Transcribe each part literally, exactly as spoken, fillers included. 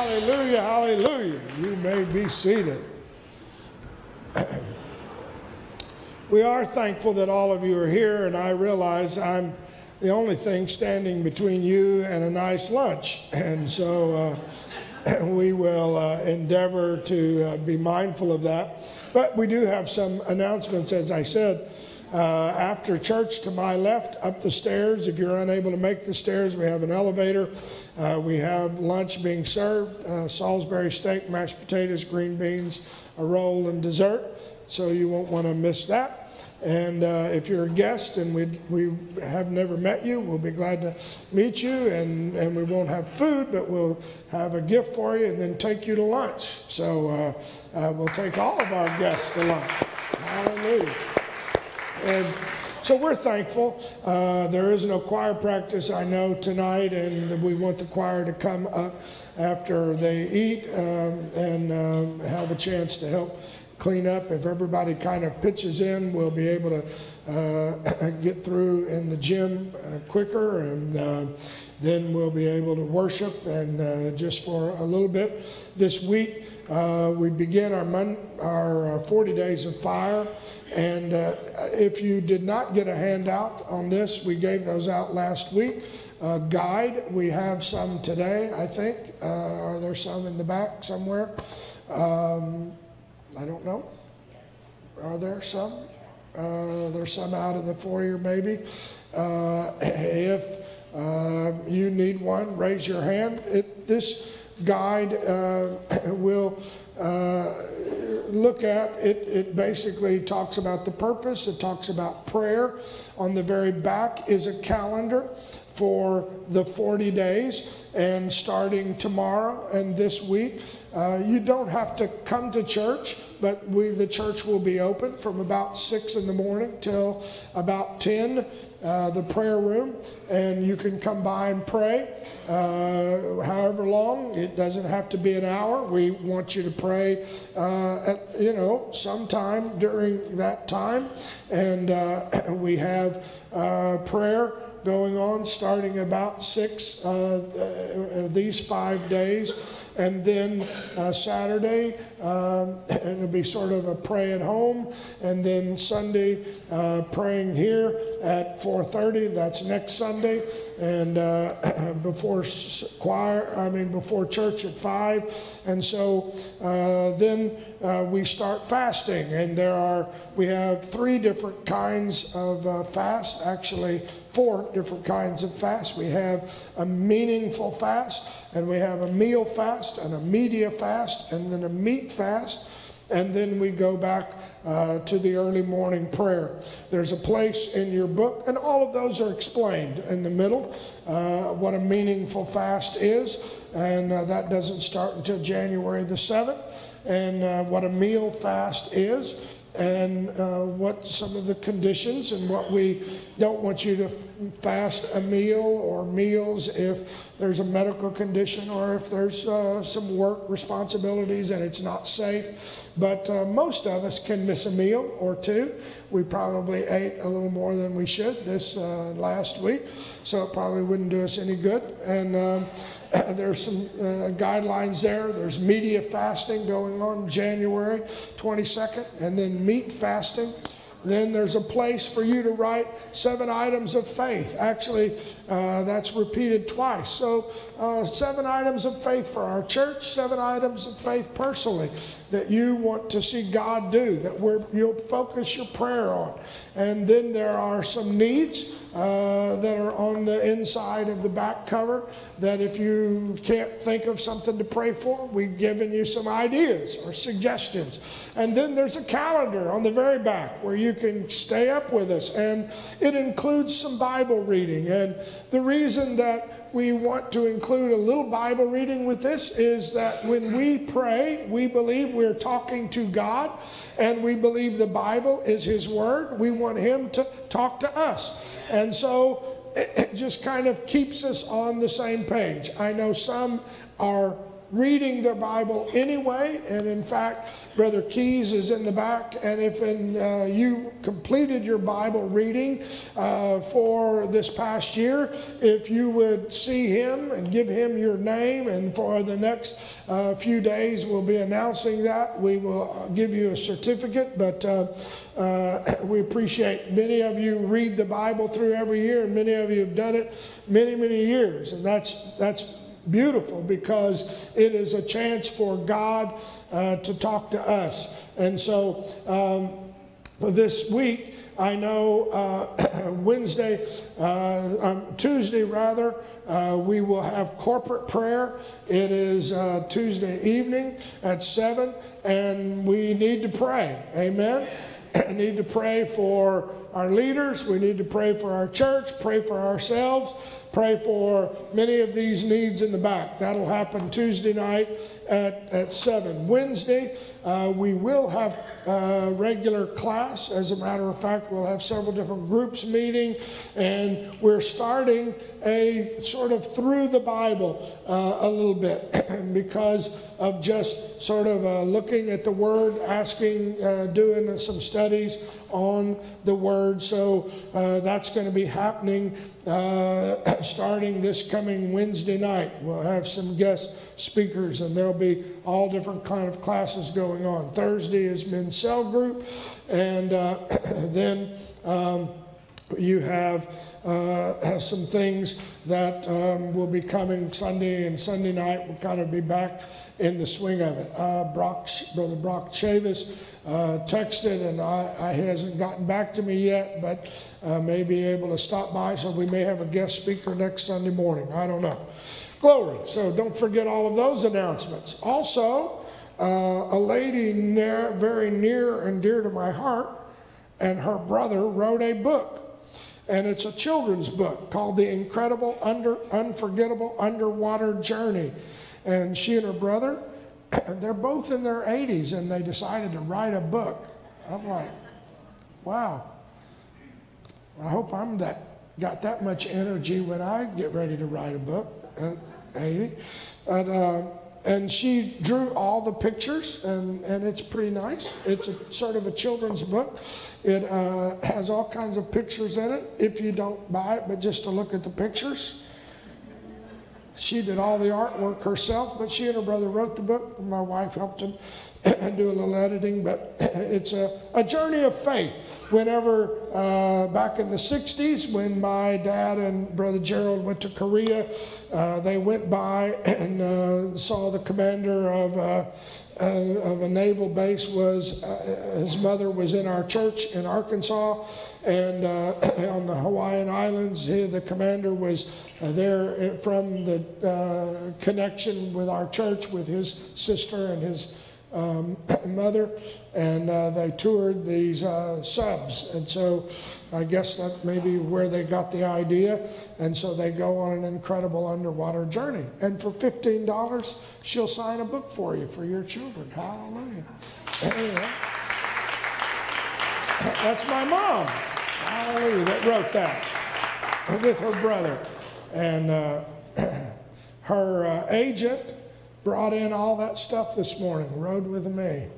Hallelujah, hallelujah. You may be seated. We are thankful that all of you are here, and I realize I'm the only thing standing between you and a nice lunch. And so uh, we will uh, endeavor to uh, be mindful of that. But we do have some announcements, as I said. Uh, after church, to my left, up the stairs. If you're unable to make the stairs, we have an elevator. Uh, we have lunch being served, uh, Salisbury steak, mashed potatoes, green beans, a roll, and dessert. So you won't want to miss that. And uh, if you're a guest and we we have never met you, we'll be glad to meet you. And, and we won't have food, but we'll have a gift for you and then take you to lunch. So uh, uh, we'll take all of our guests to lunch. Hallelujah. And so we're thankful. Uh, there is no choir practice, I know, tonight, and we want the choir to come up after they eat um, and um, have a chance to help clean up. If everybody kind of pitches in, we'll be able to uh, get through in the gym uh, quicker, and uh, then we'll be able to worship. And uh, just for a little bit this week, uh, we begin our, mon- our uh, forty days of fire. And uh, if you did not get a handout on this, we gave those out last week. Uh, guide, we have some today, I think. Uh, are there some in the back somewhere? Um, I don't know. Are there some? Uh, there's some out in the foyer maybe. Uh, if uh, you need one, raise your hand. It, this guide uh, will uh, look at it. It basically talks about the purpose. It talks about prayer. On the very back is a calendar for the forty days, and starting tomorrow and this week, uh, you don't have to come to church, but we the church will be open from about six in the morning till about ten. Uh, the prayer room, and you can come by and pray uh, however long. It doesn't have to be an hour. We want you to pray uh, at, you know, sometime during that time. And uh, we have uh, prayer going on starting about six uh, these five days. And then uh, Saturday, um, it'll be sort of a pray at home. And then Sunday, uh, praying here at four thirty. That's next Sunday. And uh, before choir, I mean, before church at five. And so uh, then uh, we start fasting. And there are, we have three different kinds of uh, fast, actually four different kinds of fast. We have a meaningful fast, and we have a meal fast, and a media fast, and then a meat fast, and then we go back uh, to the early morning prayer. There's a place in your book, and all of those are explained in the middle, uh, what a meaningful fast is, and uh, that doesn't start until January the seventh, and uh, what a meal fast is, and uh, what some of the conditions, and what we don't want you to fast a meal or meals if there's a medical condition or if there's uh, some work responsibilities and it's not safe. But uh, most of us can miss a meal or two. We probably ate a little more than we should this uh, last week, so it probably wouldn't do us any good. And um, there's some uh, guidelines there. There's media fasting going on January twenty-second, and then meat fasting. Then there's a place for you to write seven items of faith. Actually, uh, that's repeated twice. So uh, seven items of faith for our church, seven items of faith personally that you want to see God do, that we're, you'll focus your prayer on. And then there are some needs uh, that are on the inside of the back cover that if you can't think of something to pray for, we've given you some ideas or suggestions. And then there's a calendar on the very back where you can stay up with us, and it includes some Bible reading. And the reason that we want to include a little Bible reading with this is that when we pray, we believe we're talking to God, and we believe the Bible is His Word. We want Him to talk to us. And so it just kind of keeps us on the same page. I know some are reading their Bible anyway. And in fact, Brother Keys is in the back, and if in, uh, you completed your Bible reading uh, for this past year, if you would see him and give him your name, and for the next uh, few days we'll be announcing that. We will give you a certificate, but uh, uh, we appreciate many of you read the Bible through every year, and many of you have done it many, many years, and that's that's beautiful, because it is a chance for God uh, to talk to us. And so um, this week, I know uh, Wednesday, uh, um, Tuesday rather, uh, we will have corporate prayer. It is uh, Tuesday evening at seven, and we need to pray. Amen. We need to pray for our leaders. We need to pray for our church, pray for ourselves, pray for many of these needs in the back. That'll happen Tuesday night at, at seven. Wednesday, uh, we will have uh, regular class. As a matter of fact, we'll have several different groups meeting, and we're starting a sort of through the Bible uh, a little bit because of just sort of uh, looking at the Word, asking, uh, doing some studies on the Word. So uh, that's going to be happening uh, starting this coming Wednesday night. We'll have some guest speakers, and there'll be all different kind of classes going on. Thursday is men's cell group, and uh, then um, you have uh, some things that um, will be coming Sunday, and Sunday night we'll kind of be back in the swing of it. Uh, Brock, Brother Brock Chavis uh, texted, and I, I he hasn't gotten back to me yet, but uh, may be able to stop by, so we may have a guest speaker next Sunday morning. I don't know. Glory. So don't forget all of those announcements. Also, uh, a lady near, very near and dear to my heart, and her brother wrote a book. And it's a children's book called The Incredible Under, Unforgettable Underwater Journey. And she and her brother, they're both in their eighties, and they decided to write a book. I'm like, wow. I hope I'm that got that much energy when I get ready to write a book at eighty. But, uh, and she drew all the pictures, and, and it's pretty nice. It's a sort of a children's book. It uh, has all kinds of pictures in it, if you don't buy it, but just to look at the pictures. She did all the artwork herself, but she and her brother wrote the book. My wife helped them do a little editing, but it's a, a journey of faith. Whenever, uh, back in the sixties, when my dad and Brother Gerald went to Korea, uh, they went by and uh, saw the commander of, uh, uh, of a naval base. Was uh, his mother was in our church in Arkansas, and uh, on the Hawaiian Islands, he, the commander was uh, there from the uh, connection with our church, with his sister and his Um, mother, and uh, they toured these uh, subs, and so I guess that may be where they got the idea, and so they go on an incredible underwater journey, and for fifteen dollars she'll sign a book for you for your children. Hallelujah. Anyway, that's my mom, hallelujah, that wrote that with her brother, and uh, her uh, agent brought in all that stuff this morning, rode with me.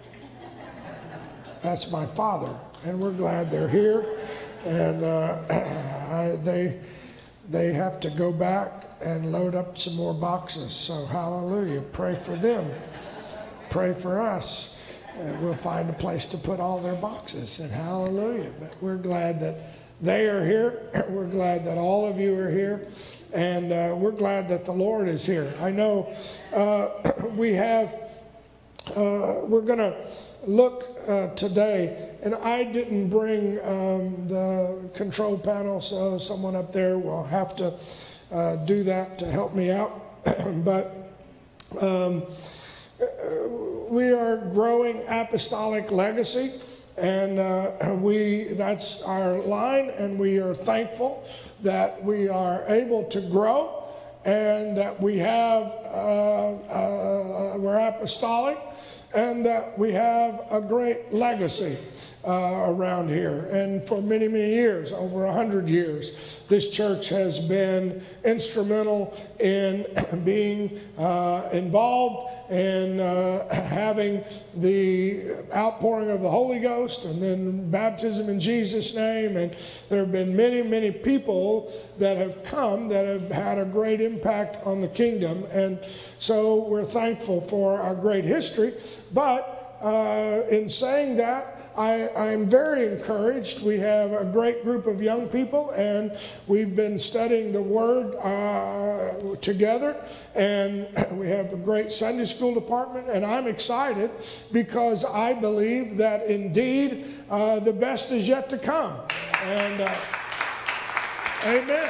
That's my father, and we're glad they're here. And uh, I, they, they have to go back and load up some more boxes. So hallelujah, pray for them. Pray for us. And we'll find a place to put all their boxes, and hallelujah. But we're glad that they are here. We're glad that all of you are here. And uh, we're glad that the Lord is here. I know uh, we have, uh, we're going to look uh, today, and I didn't bring um, the control panel, so someone up there will have to uh, do that to help me out. But um, we are growing apostolic legacy, and uh, we that's our line, and we are thankful that we are able to grow, and that we have, uh, uh, we're apostolic, and that we have a great legacy. uh, around here. And for many, many years, over a hundred years, this church has been instrumental in being uh, involved in uh, having the outpouring of the Holy Ghost and then baptism in Jesus' name. And there have been many, many people that have come that have had a great impact on the kingdom. And so we're thankful for our great history. But uh, in saying that, I, I'm very encouraged. We have a great group of young people, and we've been studying the Word uh, together, and we have a great Sunday school department, and I'm excited because I believe that indeed uh, the best is yet to come. And uh, amen.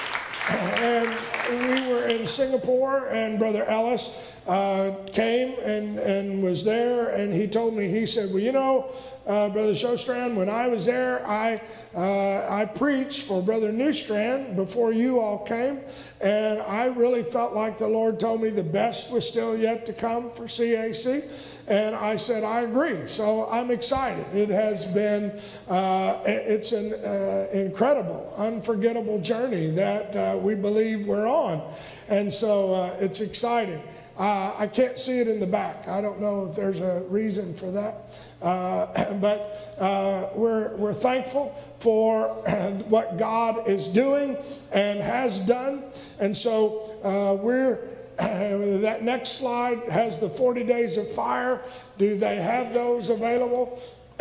And we were in Singapore, and Brother Ellis uh, came and, and was there, and he told me, he said, well, you know, Uh, Brother Shostrand, when I was there, I uh, I preached for Brother Newstrand before you all came, and I really felt like the Lord told me the best was still yet to come for C A C, and I said I agree. So I'm excited. It has been uh, it's an uh, incredible, unforgettable journey that uh, we believe we're on, and so uh, it's exciting. Uh, I can't see it in the back. I don't know if there's a reason for that. Uh, but uh, we're, we're thankful for what God is doing and has done. And so uh, we're, uh, that next slide has the forty days of fire. Do they have those available?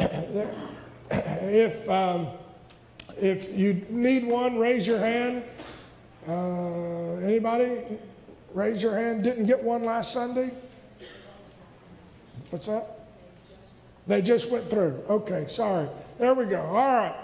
if, um, if you need one, raise your hand. Uh, anybody? Raise your hand. Didn't get one last Sunday? What's that? They just went through. Okay, sorry. There we go. All right.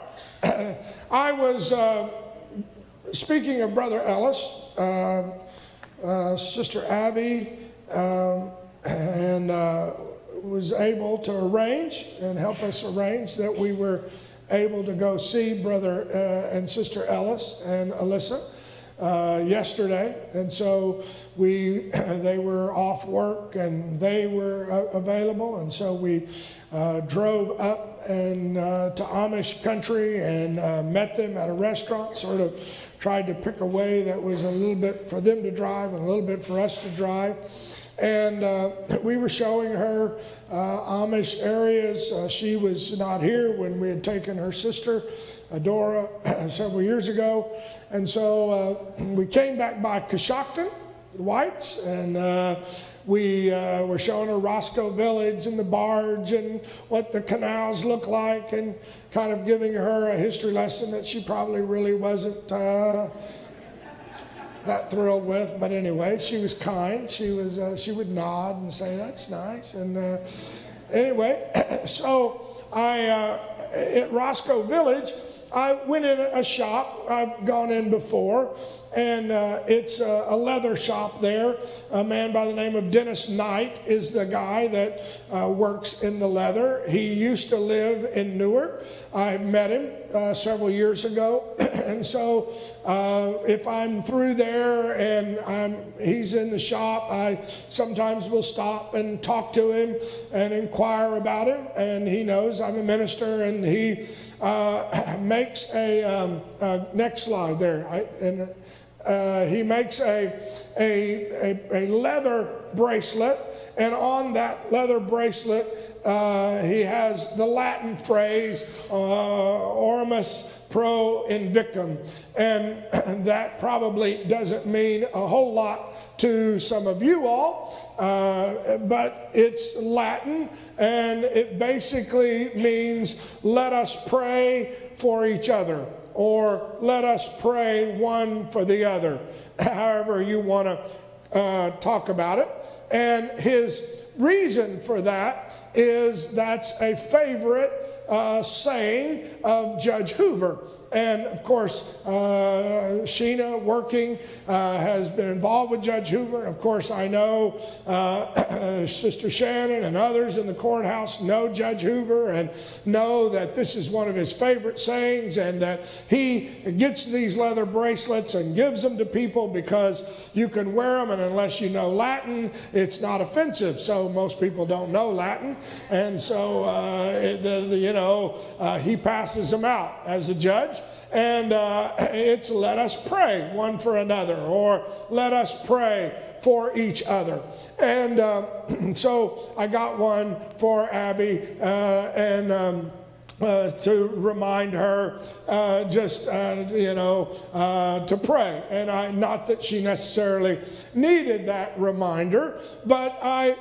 I was uh, speaking of Brother Ellis, uh, uh, Sister Abby, um, and uh, was able to arrange and help us arrange that we were able to go see Brother uh, and Sister Ellis and Alyssa uh, yesterday. And so we, they were off work and they were uh, available. And so we Uh, drove up and uh, to Amish country and uh, met them at a restaurant, sort of tried to pick a way that was a little bit for them to drive and a little bit for us to drive. And uh, we were showing her uh, Amish areas. Uh, she was not here when we had taken her sister, Adora, several years ago. And so uh, we came back by Coshocton, the Whites, and uh, we uh, were showing her Roscoe Village and the barge and what the canals look like, and kind of giving her a history lesson that she probably really wasn't uh, that thrilled with. But anyway, she was kind. She was uh, she would nod and say, "That's nice." And uh, anyway, so I uh, at Roscoe Village, I went in a shop. I've gone in before, and uh, it's a, a leather shop there. A man by the name of Dennis Knight is the guy that uh, works in the leather. He used to live in Newark. I met him uh, several years ago, and so uh, if I'm through there and I'm, he's in the shop, I sometimes will stop and talk to him and inquire about him, and he knows I'm a minister, and he uh, makes a, um, uh, next slide there, I, and uh, he makes a, a, a, a leather bracelet, and on that leather bracelet Uh, he has the Latin phrase, uh, Ormus Pro Invictum, and that probably doesn't mean a whole lot to some of you all, uh, but it's Latin, and it basically means let us pray for each other, or let us pray one for the other, however you want to uh, talk about it. And his reason for that is that's a favorite uh, saying of Judge Hoover. And of course, uh, Sheena working uh, has been involved with Judge Hoover. Of course, I know uh, Sister Shannon and others in the courthouse know Judge Hoover and know that this is one of his favorite sayings, and that he gets these leather bracelets and gives them to people because you can wear them, and unless you know Latin, it's not offensive. So most people don't know Latin, and so uh, it, the, the, you know uh, he passes them out as a judge. And uh, it's let us pray one for another, or let us pray for each other. And uh, so I got one for Abby, uh, and um, uh, to remind her uh, just, uh, you know, uh, to pray. And I, not that she necessarily needed that reminder, but I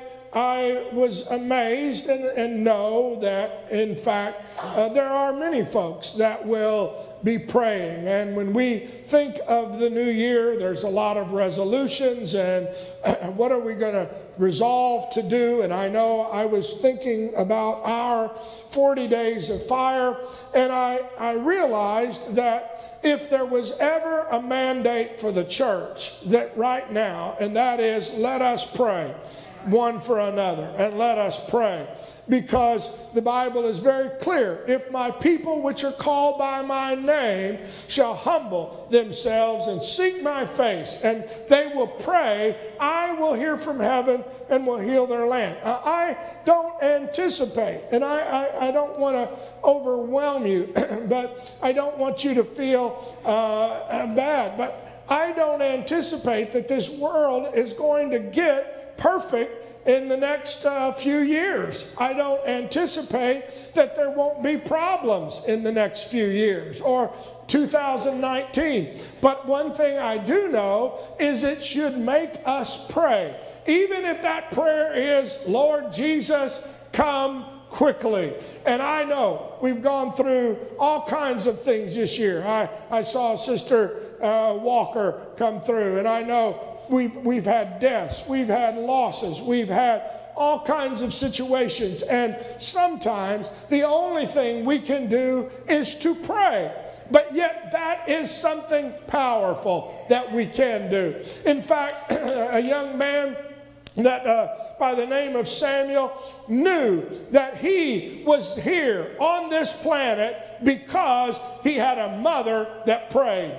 I was amazed and, and know that, in fact, uh, there are many folks that will be praying. And when we think of the new year, there's a lot of resolutions and what are we going to resolve to do. And I know I was thinking about our forty days of fire, and I, I realized that if there was ever a mandate for the church, that right now, and that is, let us pray one for another, and let us pray. Because the Bible is very clear. If my people which are called by my name shall humble themselves and seek my face, and they will pray, I will hear from heaven and will heal their land. I don't anticipate, and I, I, I don't want to overwhelm you, but I don't want you to feel uh, bad. But I don't anticipate that this world is going to get perfect in the next uh, few years. I don't anticipate that there won't be problems in the next few years or two thousand nineteen. But one thing I do know is it should make us pray. Even if that prayer is, Lord Jesus, come quickly. And I know we've gone through all kinds of things this year. I, I saw Sister uh, Walker come through, and I know We've, we've had deaths, we've had losses, we've had all kinds of situations. And sometimes the only thing we can do is to pray. But yet that is something powerful that we can do. In fact, a young man that uh, by the name of Samuel knew that he was here on this planet because he had a mother that prayed.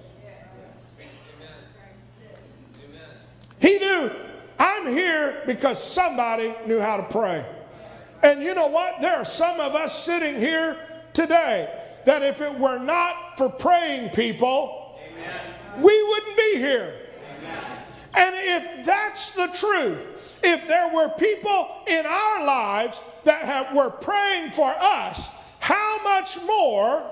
He knew, I'm here because somebody knew how to pray. And you know what? There are some of us sitting here today that if it were not for praying people, amen, we wouldn't be here. Amen. And if that's the truth, if there were people in our lives that have, were praying for us, how much more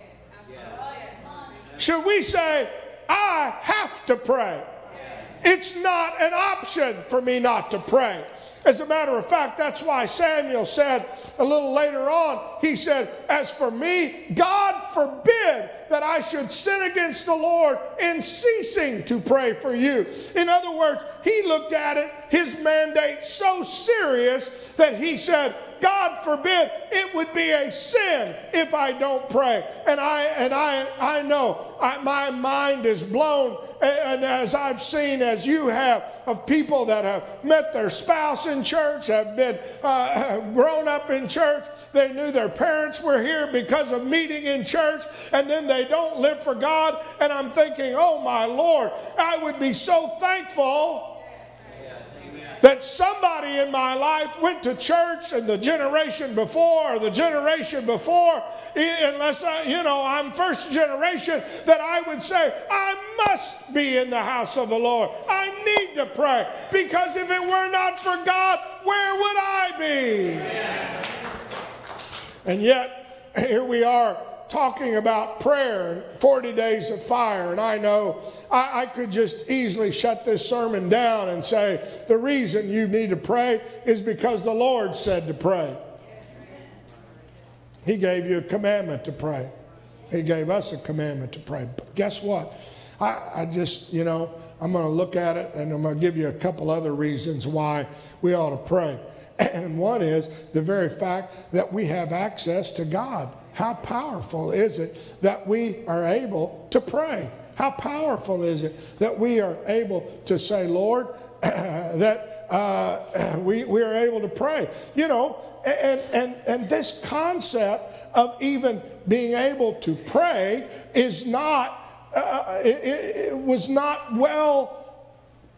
should we say, I have to pray? It's not an option for me not to pray. As a matter of fact, that's why Samuel said a little later on, he said, as for me, God forbid that I should sin against the Lord in ceasing to pray for you. In other words, he looked at it, his mandate, so serious that he said, God forbid it would be a sin if I don't pray. And I and I I know I, my mind is blown, and as I've seen, as you have, of people that have met their spouse in church, have been uh, grown up in church. They knew their parents were here because of meeting in church, and then they don't live for God. And I'm thinking, oh my Lord, I would be so thankful that somebody in my life went to church, and the generation before or the generation before, unless I, you know, I'm first generation, that I would say, I must be in the house of the Lord. I need to pray, because if it were not for God, where would I be? Amen. And yet, here we are talking about prayer and forty days of fire. And I know I, I could just easily shut this sermon down and say, the reason you need to pray is because the Lord said to pray. He gave you a commandment to pray. He gave us a commandment to pray. But guess what? I, I just, you know, I'm going to look at it, and I'm going to give you a couple other reasons why we ought to pray. And one is the very fact that we have access to God. how powerful is it that we are able to pray? How powerful is it that we are able to say, Lord, that uh, we, we are able to pray? You know, and, and, and this concept of even being able to pray is not, uh, it, it was not well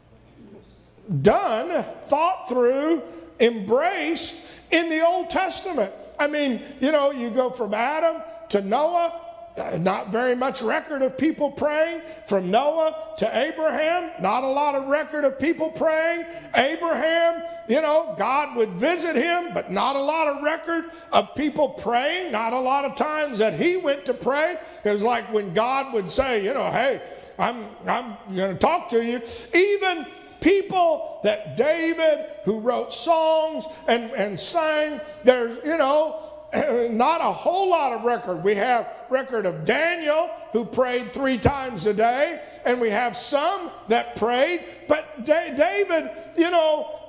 done, thought through, embraced in the Old Testament. I mean, you know, you go from Adam to Noah, not very much record of people praying. From Noah to Abraham, not a lot of record of people praying. Abraham, you know, God would visit him, but not a lot of record of people praying. Not a lot of times that he went to pray. It was like when God would say, you know, hey, I'm, I'm going to talk to you. Even people that David, who wrote songs and, and sang, there's, you know, not a whole lot of record. We have record of Daniel, who prayed three times a day, and we have some that prayed. But David, you know,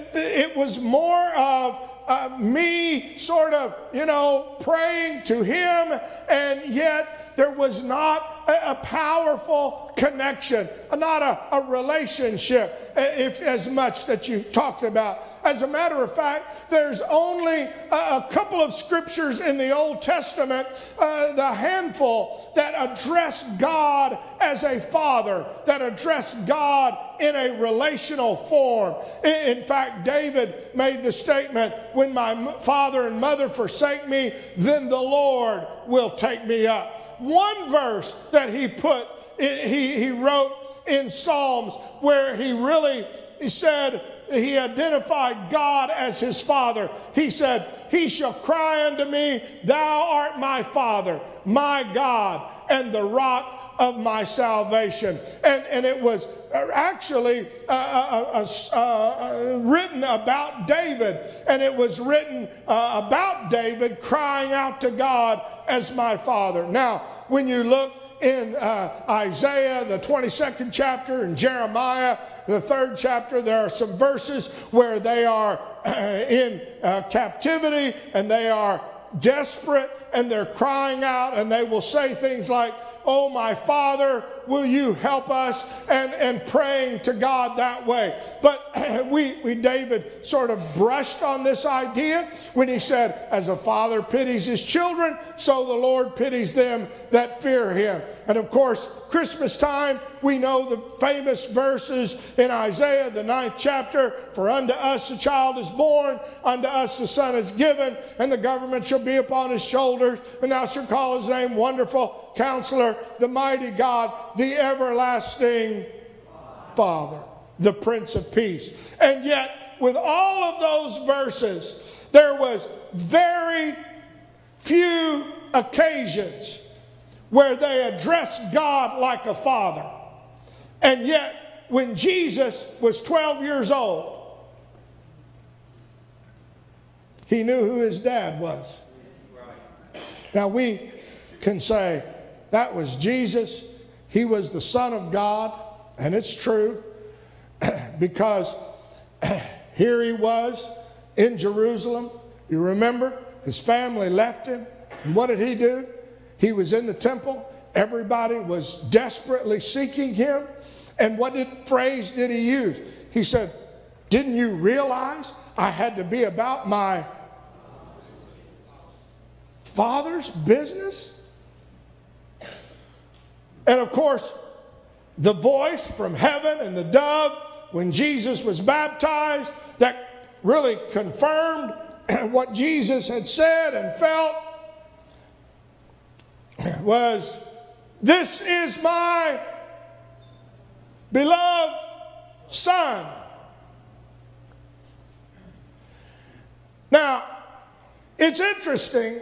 it was more of uh, me sort of, you know, praying to him, and yet there was not a, a powerful connection, not a, a relationship, if as much that you talked about. As a matter of fact, there's only a, a couple of scriptures in the Old Testament, uh, the handful that address God as a father, that address God in a relational form. In, in fact, David made the statement, when my father and mother forsake me, then the Lord will take me up. One verse that he put, he, he wrote in Psalms where he really he said, he identified God as his father. He said, he shall cry unto me, thou art my father, my God, and the rock of my salvation. And, and it was actually uh, uh, uh, uh, written about David. And it was written uh, about David crying out to God as my father. Now, when you look in uh, Isaiah, the twenty-second chapter, and Jeremiah, the third chapter, there are some verses where they are uh, in uh, captivity and they are desperate and they're crying out, and they will say things like, oh, my Father, will you help us? And, and praying to God that way. But we, we, David sort of brushed on this idea when he said, as a father pities his children, so the Lord pities them that fear him. And of course, Christmas time, we know the famous verses in Isaiah, the ninth chapter, for unto us a child is born, unto us a son is given, and the government shall be upon his shoulders, and thou shalt call his name Wonderful Counselor, the Mighty God, the Everlasting Father, the Prince of Peace. And yet, with all of those verses, there was very few occasions where they addressed God like a father. And yet, when Jesus was twelve years old, he knew who his dad was. Now, we can say, that was Jesus. He was the Son of God. And it's true, because here he was in Jerusalem. You remember, his family left him. And what did he do? He was in the temple. Everybody was desperately seeking him. And what did, phrase did he use? He said, didn't you realize I had to be about my Father's business? And of course, the voice from heaven and the dove when Jesus was baptized, that really confirmed what Jesus had said and felt, was, this is my beloved Son. Now, it's interesting,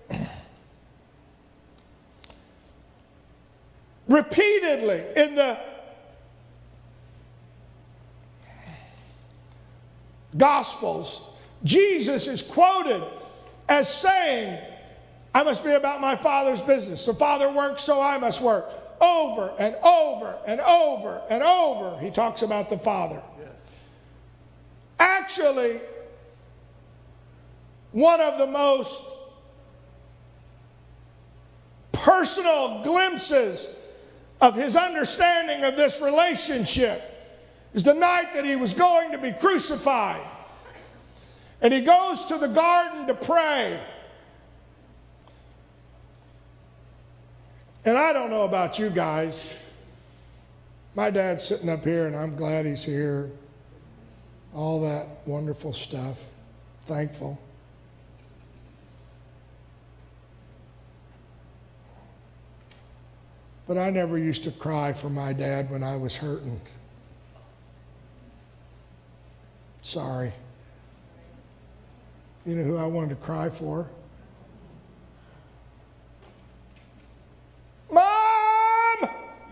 repeatedly in the Gospels, Jesus is quoted as saying, I must be about my Father's business. The Father works, so I must work. Over and over and over and over, he talks about the Father. Yeah. Actually, one of the most personal glimpses of his understanding of this relationship is the night that he was going to be crucified. And he goes to the garden to pray. And I don't know about you guys. My dad's sitting up here, and I'm glad he's here. All that wonderful stuff. Thankful. But I never used to cry for my dad when I was hurting. Sorry. You know who I wanted to cry for? Mom!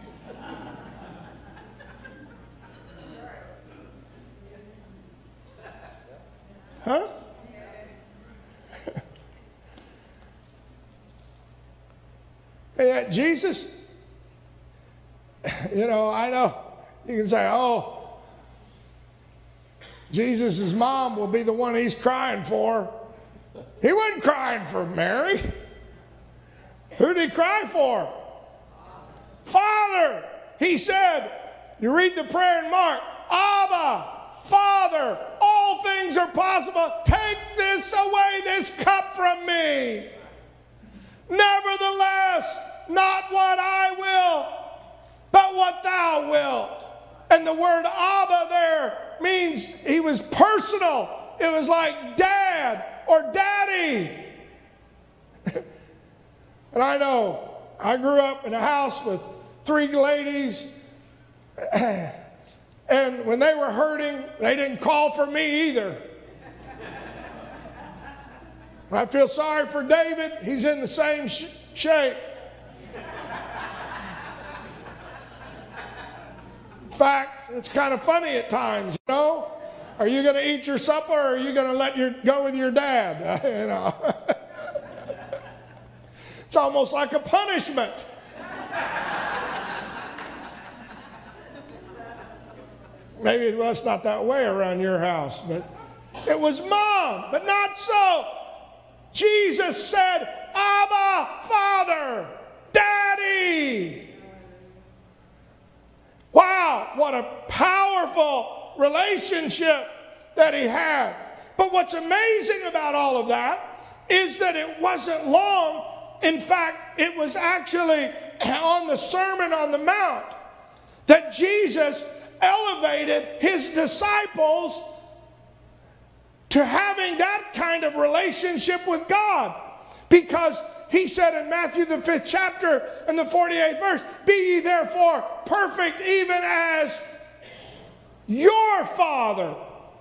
Huh? And yet Jesus, you know, I know you can say, oh, Jesus' mom will be the one he's crying for. He wasn't crying for Mary. Who did he cry for? Father. He said, you read the prayer in Mark, Abba, Father, all things are possible. Take this away, this cup from me. Nevertheless, not what I will, but what thou wilt. And the word Abba there means he was personal. It was like dad or daddy. And I know, I grew up in a house with three ladies. And when they were hurting, they didn't call for me either. I feel sorry for David. He's in the same sh- shape. In fact, it's kind of funny at times, you know. Are you going to eat your supper, or are you going to let your go with your dad? You know. It's almost like a punishment. Maybe well, it's not that way around your house, but it was Mom, but not so. Jesus said, Abba, Father, Daddy. Wow, what a powerful relationship that he had. But what's amazing about all of that is that it wasn't long. In fact, it was actually on the Sermon on the Mount that Jesus elevated his disciples to having that kind of relationship with God. Because he said in Matthew the fifth chapter and the forty-eighth verse, be ye therefore perfect even as your Father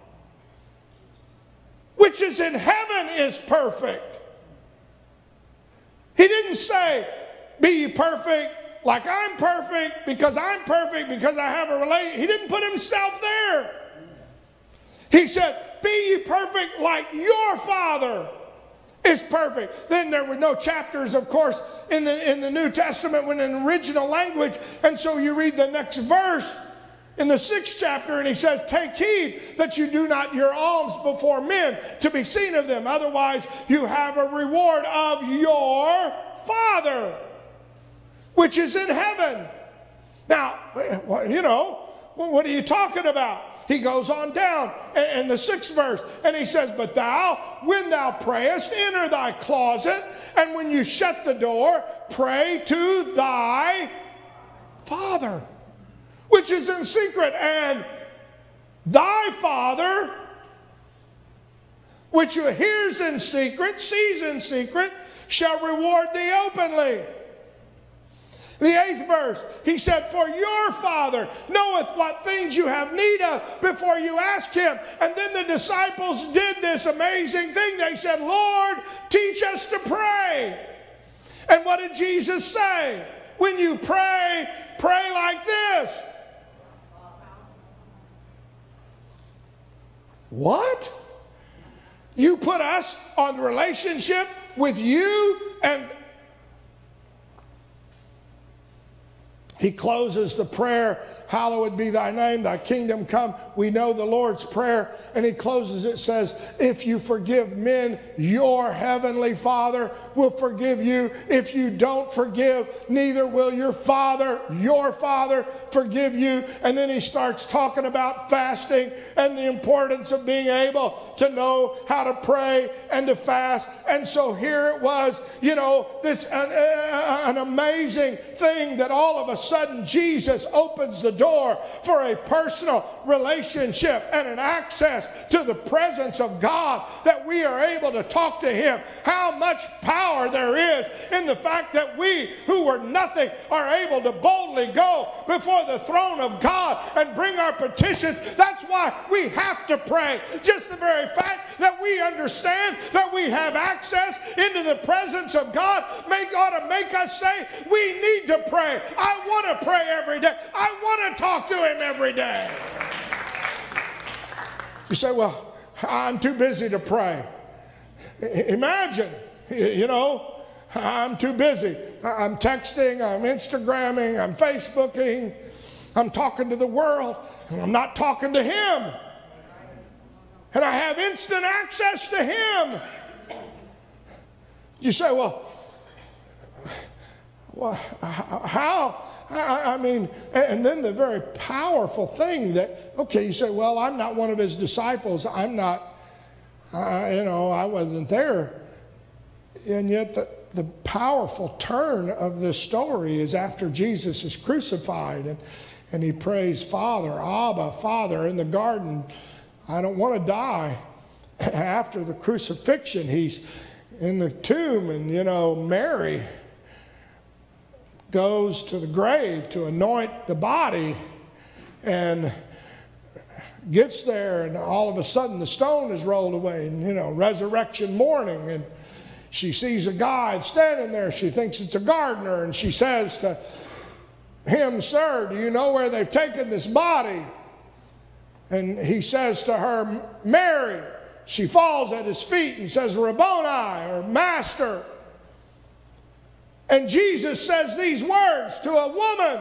which is in heaven is perfect. He didn't say, be ye perfect like I'm perfect because I'm perfect because I have a relation. He didn't put himself there. He said, be ye perfect like your Father is perfect. Then there were no chapters, of course, in the, in the New Testament when in original language. And so you read the next verse in the sixth chapter, and he says, take heed that you do not your alms before men to be seen of them. Otherwise, you have a reward of your Father, which is in heaven. Now, you know, what are you talking about? He goes on down in the sixth verse, and he says, but thou, when thou prayest, enter thy closet, and when you shut the door, pray to thy Father, which is in secret, and thy Father, which hears in secret, sees in secret, shall reward thee openly. The eighth verse, he said, for your Father knoweth what things you have need of before you ask him. And then the disciples did this amazing thing. They said, Lord, teach us to pray. And what did Jesus say? When you pray, pray like this. What? You put us on relationship with you, and he closes the prayer hallowed be thy name, thy kingdom come. We know the Lord's Prayer, and he closes it, says, if you forgive men, your heavenly Father will forgive you. If you don't forgive, neither will your Father, your Father, forgive you. And then he starts talking about fasting and the importance of being able to know how to pray and to fast. And so here it was, you know, this an, uh, an amazing thing that all of a sudden Jesus opens the door for a personal relationship and an access to the presence of God, that we are able to talk to him. How much power there is in the fact that we who were nothing are able to boldly go before the throne of God and bring our petitions. That's why we have to pray. Just the very fact that we understand that we have access into the presence of God may ought to make us say, we need to pray. I want to pray every day. I want to talk to him every day. You say, well, I'm too busy to pray. Imagine, you know, I'm too busy. I'm texting, I'm Instagramming, I'm Facebooking, I'm talking to the world, and I'm not talking to him. And I have instant access to him. You say, well, well how? I, I mean, and then the very powerful thing that, okay, you say, well, I'm not one of his disciples. I'm not, uh, you know, I wasn't there. And yet the, the powerful turn of this story is after Jesus is crucified and, and he prays, Father, Abba, Father, in the garden, I don't want to die. After the crucifixion, he's in the tomb, and, you know, Mary goes to the grave to anoint the body and gets there, and all of a sudden the stone is rolled away, and, you know, resurrection morning, and she sees a guy standing there. She thinks it's a gardener, and she says to him, sir, do you know where they've taken this body? And he says to her, Mary. She falls at his feet and says, Rabboni, or Master. And Jesus says these words to a woman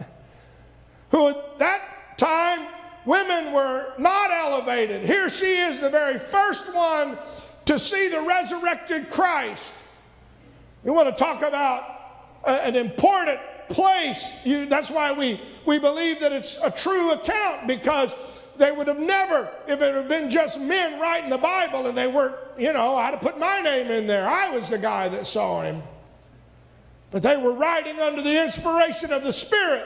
who at that time women were not elevated. Here she is, the very first one to see the resurrected Christ. You want to talk about a, an important place. You, that's why we, we believe that it's a true account, because they would have never, if it had been just men writing the Bible and they weren't, you know, I'd have put my name in there. I was the guy that saw him. But they were writing under the inspiration of the Spirit.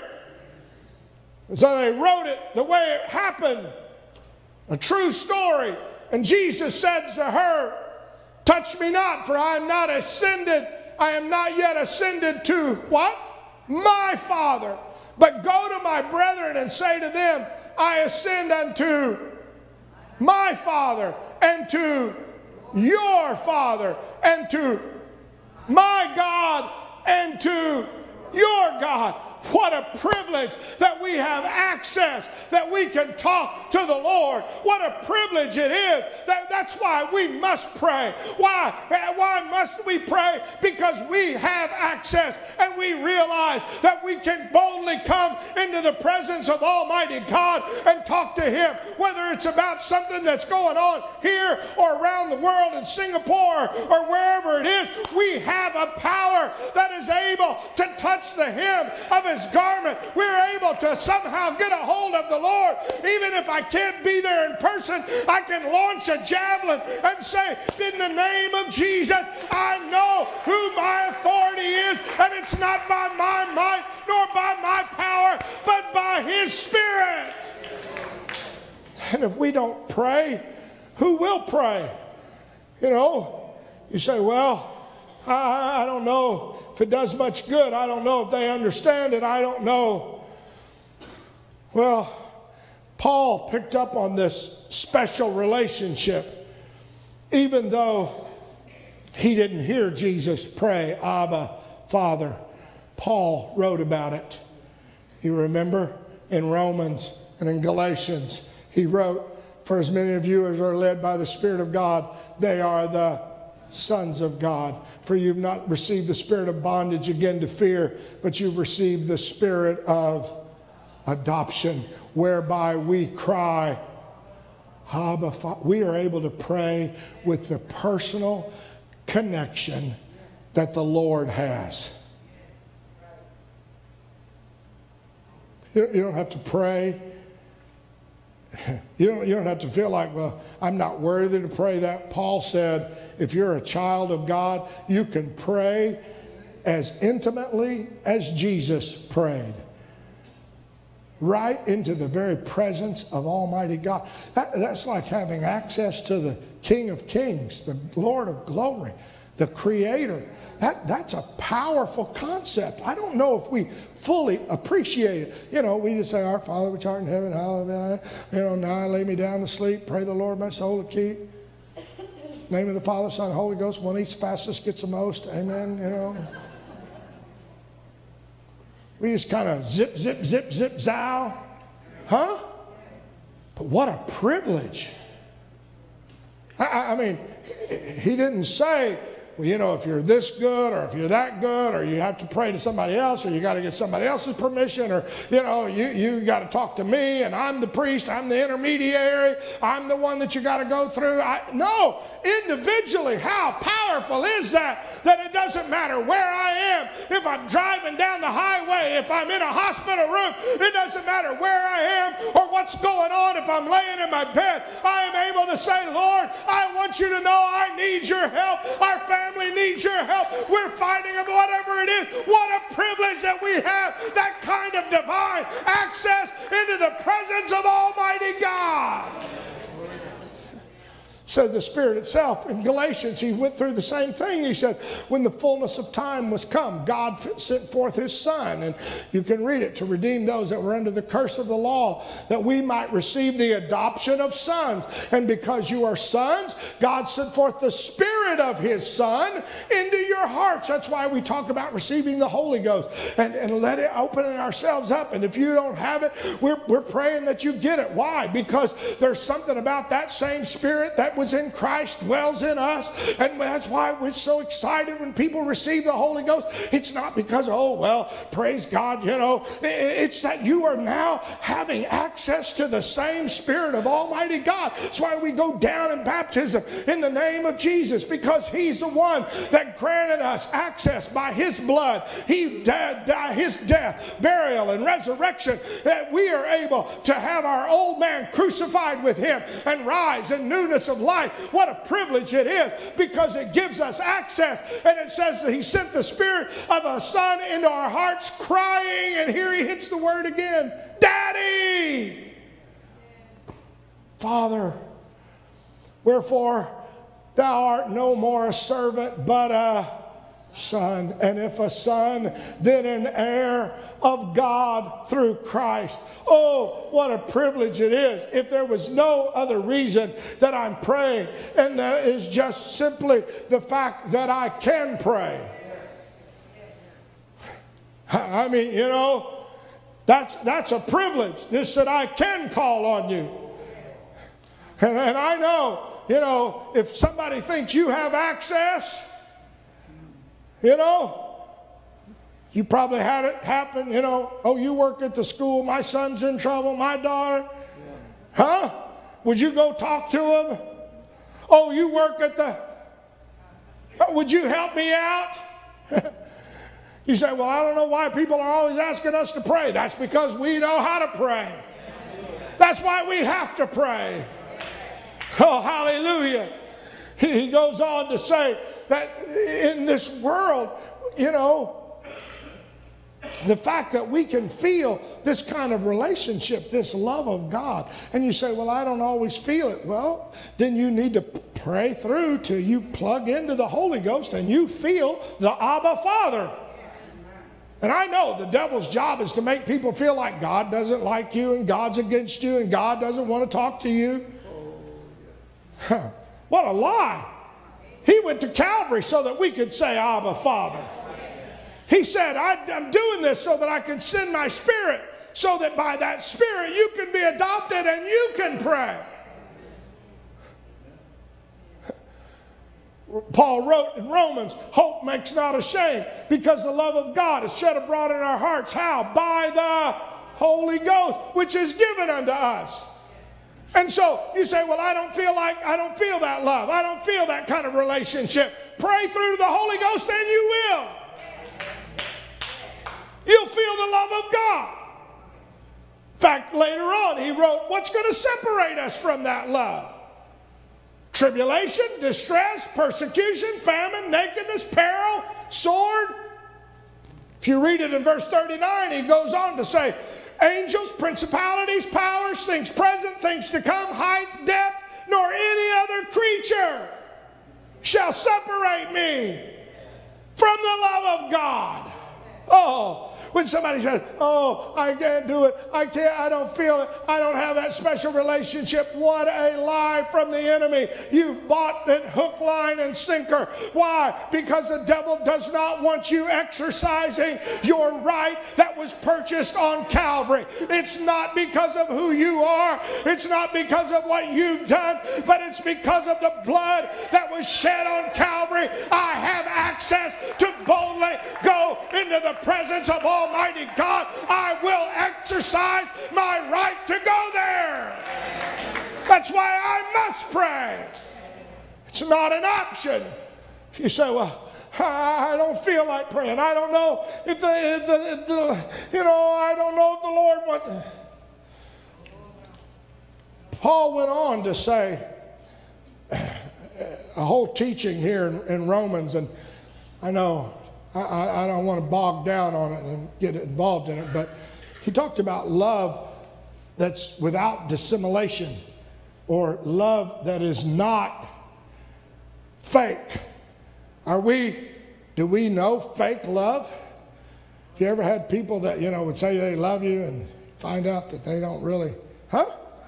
And so they wrote it the way it happened. A true story. And Jesus said to her, touch me not, for I am not ascended. I am not yet ascended to what? My Father. But go to my brethren and say to them, I ascend unto my Father and to your Father and to my God and to your God. What a privilege that we have access, that we can talk to the Lord. What a privilege it is. That, that's why we must pray. Why? Why must we pray? Because we have access and we realize that we can boldly come into the presence of Almighty God and talk to him. Whether it's about something that's going on here or around the world in Singapore or wherever it is, we have a power that is able to touch the hem of his garment. We're able to somehow get a hold of the Lord. Even if I can't be there in person, I can launch a javelin and say, in the name of Jesus, I know who my authority is, and it's not by my might nor by my power, but by his Spirit. And if we don't pray, who will pray? You know, you say, well, I, I don't know if it does much good. I don't know if they understand it. I don't know. Well, Paul picked up on this special relationship. Even though he didn't hear Jesus pray, Abba, Father, Paul wrote about it. You remember in Romans and in Galatians, he wrote, for as many of you as are led by the Spirit of God, they are the sons of God. For you've not received the spirit of bondage again to fear, but you've received the spirit of adoption, whereby we cry, Abba, Father. We are able to pray with the personal connection that the Lord has. You don't have to pray. You don't, you don't have to feel like, well, I'm not worthy to pray that. Paul said, if you're a child of God, you can pray as intimately as Jesus prayed. Right into the very presence of Almighty God. That, that's like having access to the King of Kings, the Lord of Glory, the Creator. That, that's a powerful concept. I don't know if we fully appreciate it. You know, we just say, Our Father which art in heaven, hallowed be thy name. You know, now I lay me down to sleep. Pray the Lord my soul to keep. Name of the Father, Son, and Holy Ghost. One eats fastest gets the most. Amen. You know. We just kind of zip, zip, zip, zip, zow. Huh? But what a privilege. I, I mean, he didn't say, well, you know, if you're this good or if you're that good or you have to pray to somebody else or you got to get somebody else's permission or, you know, you, you got to talk to me and I'm the priest, I'm the intermediary, I'm the one that you got to go through. I, no, individually, how powerful is that? That it doesn't matter where I am. If I'm driving down the highway, if I'm in a hospital room, it doesn't matter where I am or what's going on. If I'm laying in my bed, I am able to say, Lord, I want you to know I need your help. Our family needs your help. We're fighting of whatever it is. What a privilege that we have that kind of divine access into the presence of Almighty God. Said the Spirit itself in Galatians, he went through the same thing. He said, when the fullness of time was come, God sent forth his Son, and you can read it, to redeem those that were under the curse of the law, that we might receive the adoption of sons. And because you are sons, God sent forth the Spirit of his Son into your hearts. That's why we talk about receiving the Holy Ghost and, and let it opening ourselves up. And if you don't have it, we're, we're praying that you get it. Why? Because there's something about that same Spirit that was in Christ dwells in us, and that's why we're so excited when people receive the Holy Ghost. It's not because, oh, well, praise God, you know, it's that you are now having access to the same Spirit of Almighty God. That's why we go down in baptism in the name of Jesus, because he's the one that granted us access by his blood. He died, died his death, burial, and resurrection, that we are able to have our old man crucified with him and rise in newness of life. What a privilege it is, because it gives us access. And it says that he sent the Spirit of a Son into our hearts, crying, and here he hits the word again, Daddy, Father. Wherefore thou art no more a servant, but a son. And if a son, then an heir of God through Christ. Oh, what a privilege it is. If there was no other reason that I'm praying, and that is just simply the fact that I can pray. I mean, you know, that's, that's a privilege. This that I can call on you. And, and I know, you know, if somebody thinks you have access, you know, you probably had it happen, you know, oh, you work at the school, my son's in trouble, my daughter. Huh? Would you go talk to him? Oh, you work at the, would you help me out? You say, well, I don't know why people are always asking us to pray. That's because we know how to pray. That's why we have to pray. Oh, hallelujah. He goes on to say that in this world, you know, the fact that we can feel this kind of relationship, this love of God, and you say, well, I don't always feel it. Well, then you need to pray through till you plug into the Holy Ghost and you feel the Abba Father. And I know the devil's job is to make people feel like God doesn't like you and God's against you and God doesn't want to talk to you. Huh. What a lie. He went to Calvary so that we could say, Abba, Father. He said, I'm doing this so that I can send my Spirit, so that by that Spirit you can be adopted and you can pray. Paul wrote in Romans, hope makes not ashamed, because the love of God is shed abroad in our hearts. How? By the Holy Ghost, which is given unto us. And so you say, well, I don't feel like, I don't feel that love. I don't feel that kind of relationship. Pray through the Holy Ghost and you will. You'll feel the love of God. In fact, later on he wrote, what's going to separate us from that love? Tribulation, distress, persecution, famine, nakedness, peril, sword. If you read it in verse thirty-nine, he goes on to say, angels, principalities, powers, things present, things to come, height, depth, nor any other creature shall separate me from the love of God. Oh, when somebody says, oh, I can't do it, I can't, I don't feel it, I don't have that special relationship. What a lie from the enemy. You've bought that hook, line, and sinker. Why? Because the devil does not want you exercising your right that was purchased on Calvary. It's not because of who you are. It's not because of what you've done, but it's because of the blood that was shed on Calvary. I have access to boldly go into the presence of Almighty God. I will exercise my right to go there. That's why I must pray. It's not an option. You say, well, I don't feel like praying. I don't know if the, if the, if the you know, I don't know if the Lord wants. Paul went on to say a whole teaching here in, in Romans, and I know I, I don't want to bog down on it and get involved in it, but he talked about love that's without dissimulation, or love that is not fake. Are we, do we know fake love? Have you ever had people that, you know, would say they love you and find out that they don't really, huh?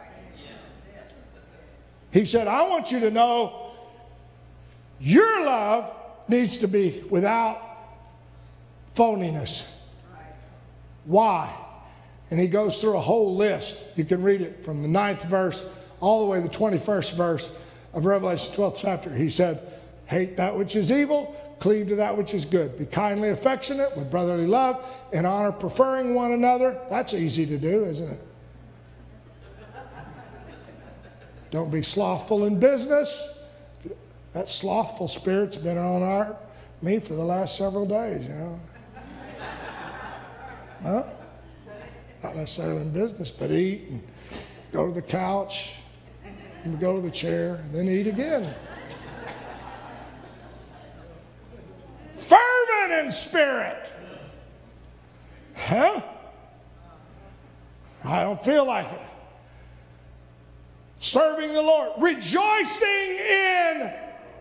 He said, I want you to know your love needs to be without phoniness. Why? And he goes through a whole list. You can read it from the ninth verse all the way to the twenty-first verse of Revelation twelfth chapter. He said, hate that which is evil, cleave to that which is good. Be kindly affectionate with brotherly love, in honor preferring one another. That's easy to do, isn't it? Don't be slothful in business. That slothful spirit's been on our me for the last several days, you know. Huh? Not necessarily in business, but eat and go to the couch and go to the chair and then eat again. Fervent in spirit. Huh? I don't feel like it. Serving the Lord. Rejoicing in.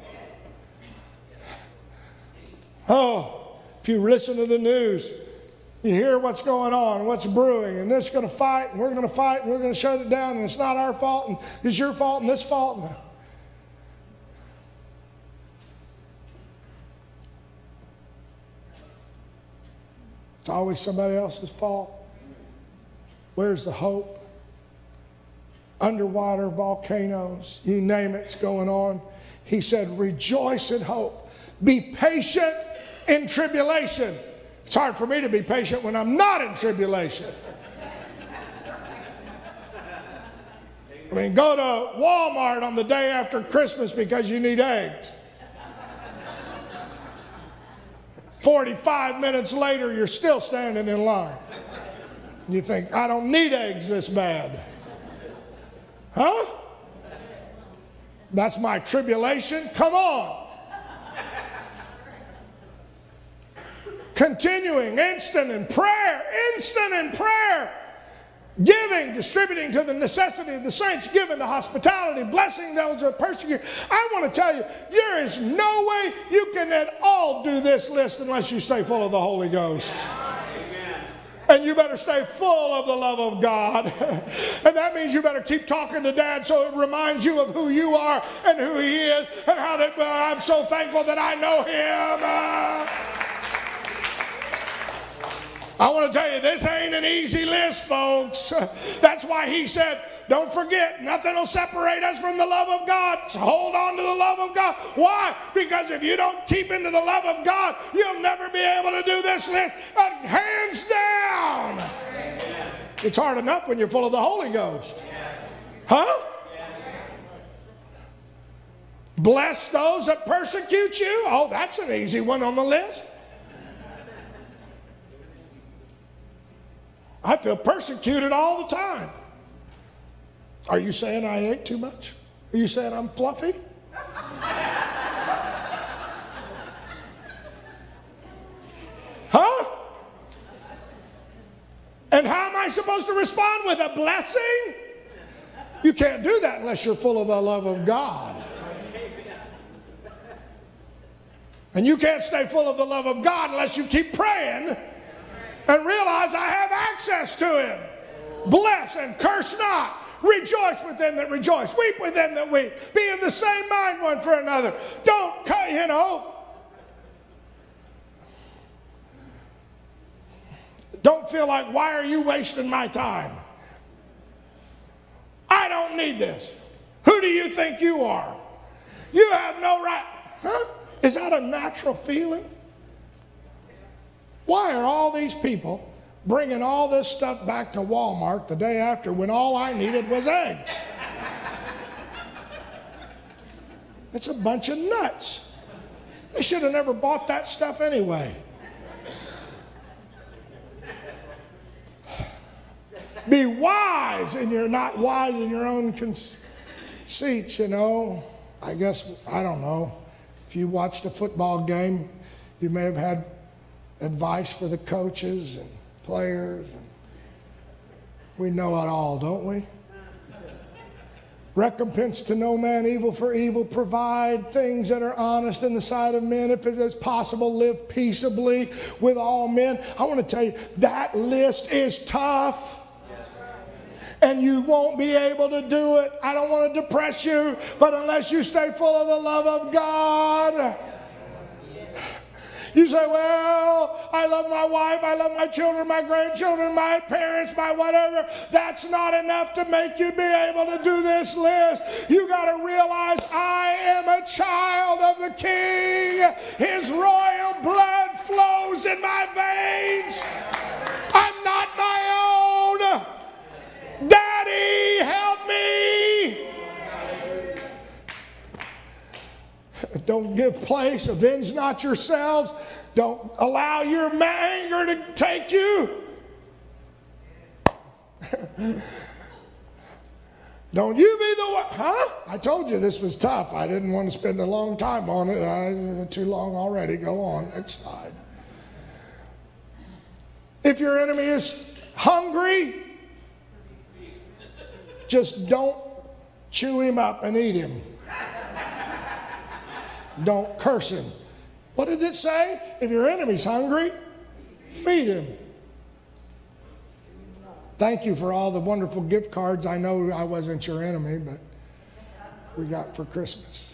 Oh, if you listen to the news, you hear what's going on, what's brewing, and this is going to fight, and we're going to fight, and we're going to shut it down, and it's not our fault, and it's your fault, and this fault. No. It's always somebody else's fault. Where's the hope? Underwater volcanoes, you name it, it's going on. He said, rejoice in hope. Be patient in tribulation. It's hard for me to be patient when I'm not in tribulation. I mean, go to Walmart on the day after Christmas because you need eggs. forty-five minutes later, you're still standing in line. And you think, I don't need eggs this bad. Huh? That's my tribulation? Come on. Continuing, instant in prayer, instant in prayer. Giving, distributing to the necessity of the saints, giving to hospitality, blessing those who are persecuted. I want to tell you, there is no way you can at all do this list unless you stay full of the Holy Ghost. Amen. And you better stay full of the love of God. And that means you better keep talking to Dad so it reminds you of who you are and who He is and how that, well, I'm so thankful that I know Him. Uh, I want to tell you, this ain't an easy list, folks. That's why He said, don't forget, nothing will separate us from the love of God. So hold on to the love of God. Why? Because if you don't keep into the love of God, you'll never be able to do this list. Uh, hands down. It's hard enough when you're full of the Holy Ghost. Huh? Bless those that persecute you. Oh, that's an easy one on the list. I feel persecuted all the time. Are you saying I ate too much? Are you saying I'm fluffy? Huh? And how am I supposed to respond? With a blessing? You can't do that unless you're full of the love of God. And you can't stay full of the love of God unless you keep praying and realize I have access to Him. Bless and curse not. Rejoice with them that rejoice. Weep with them that weep. Be of the same mind one for another. Don't, you know, don't feel like, why are you wasting my time? I don't need this. Who do you think you are? You have no right. Huh? Is that a natural feeling? Why are all these people bringing all this stuff back to Walmart the day after when all I needed was eggs? It's a bunch of nuts. They should have never bought that stuff anyway. Be wise, and you're not wise in your own conceits, you know. I guess, I don't know. If you watched a football game, you may have had advice for the coaches and players. And we know it all, don't we? Recompense to no man evil for evil. Provide things that are honest in the sight of men. If it is possible, live peaceably with all men. I want to tell you, that list is tough. And you won't be able to do it. I don't want to depress you, but unless you stay full of the love of God. You say, well, I love my wife, I love my children, my grandchildren, my parents, my whatever. That's not enough to make you be able to do this list. You got to realize I am a child of the King. His royal blood flows in my veins. I'm not my own. Daddy, help me. Don't give place. Avenge not yourselves. Don't allow your anger to take you. Don't you be the one. Huh? I told you this was tough. I didn't want to spend a long time on it. I, too long already. Go on. Next slide. If your enemy is hungry, just don't chew him up and eat him. Don't curse him. What did it say? If your enemy's hungry, feed him. Thank you for all the wonderful gift cards. I know I wasn't your enemy, but we got for Christmas.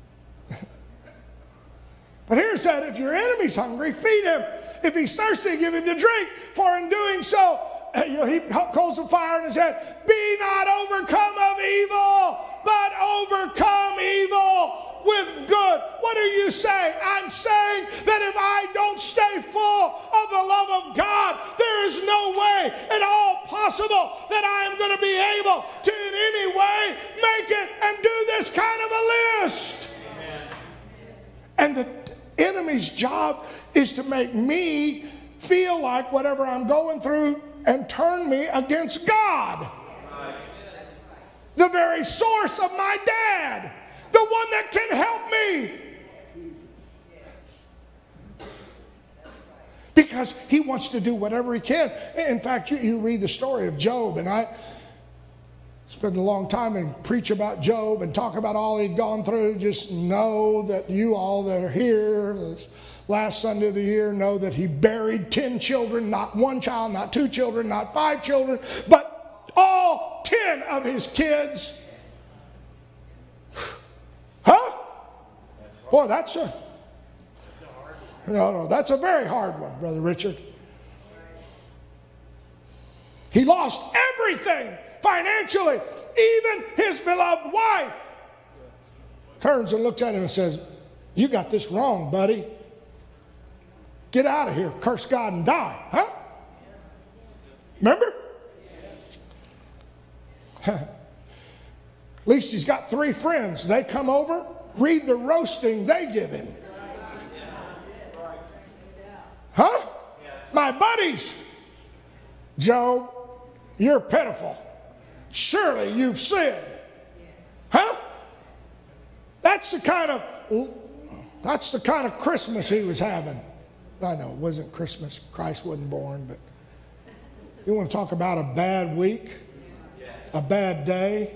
But here it said, if your enemy's hungry, feed him. If he's thirsty, give him to drink. For in doing so, he coals of fire in his head. Be not overcome of evil, but overcome evil with good. What are you saying? I'm saying that if I don't stay full of the love of God, there is no way at all possible that I am going to be able to in any way make it and do this kind of a list. Amen. And the enemy's job is to make me feel like whatever I'm going through and turn me against God. The very source of my dad. The one that can help me. Because he wants to do whatever he can. In fact, you, you read the story of Job, and I spend a long time and preach about Job and talk about all he'd gone through. Just know that you all that are here this last Sunday of the year know that he buried ten children, not one child, not two children, not five children, but all ten of his kids. Huh? Boy, that's a no, no, that's a very hard one, Brother Richard. He lost everything financially, even his beloved wife. Turns and looks at him and says, "You got this wrong, buddy. Get out of here, curse God and die." Huh? Remember? At least he's got three friends. They come over, read the roasting they give him. Huh? My buddies. Job, you're pitiful. Surely you've sinned. Huh? That's the kind of that's the kind of Christmas he was having. I know it wasn't Christmas. Christ wasn't born, but you want to talk about a bad week, a bad day?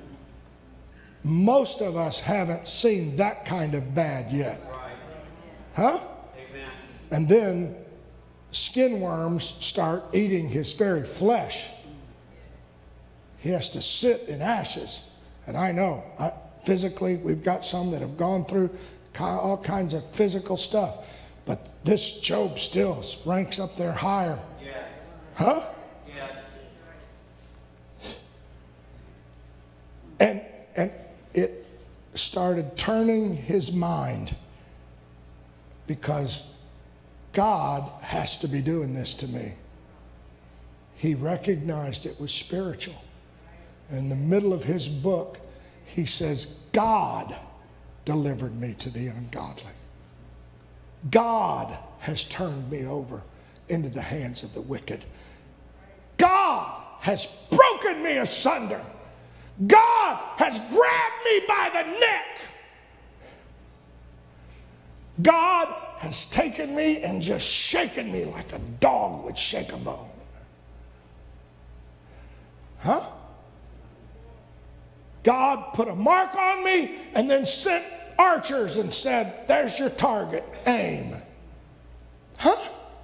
Most of us haven't seen that kind of bad yet. Huh? And then skin worms start eating his very flesh. He has to sit in ashes. And I know, I, physically, we've got some that have gone through all kinds of physical stuff. But this Job still ranks up there higher. Yes. Huh? Yes. And, and it started turning his mind, because God has to be doing this to me. He recognized it was spiritual. In the middle of his book, he says, God delivered me to the ungodly. God has turned me over into the hands of the wicked. God has broken me asunder. God has grabbed me by the neck. God has taken me and just shaken me like a dog would shake a bone. Huh? God put a mark on me and then sent archers and said, there's your target, aim. Huh?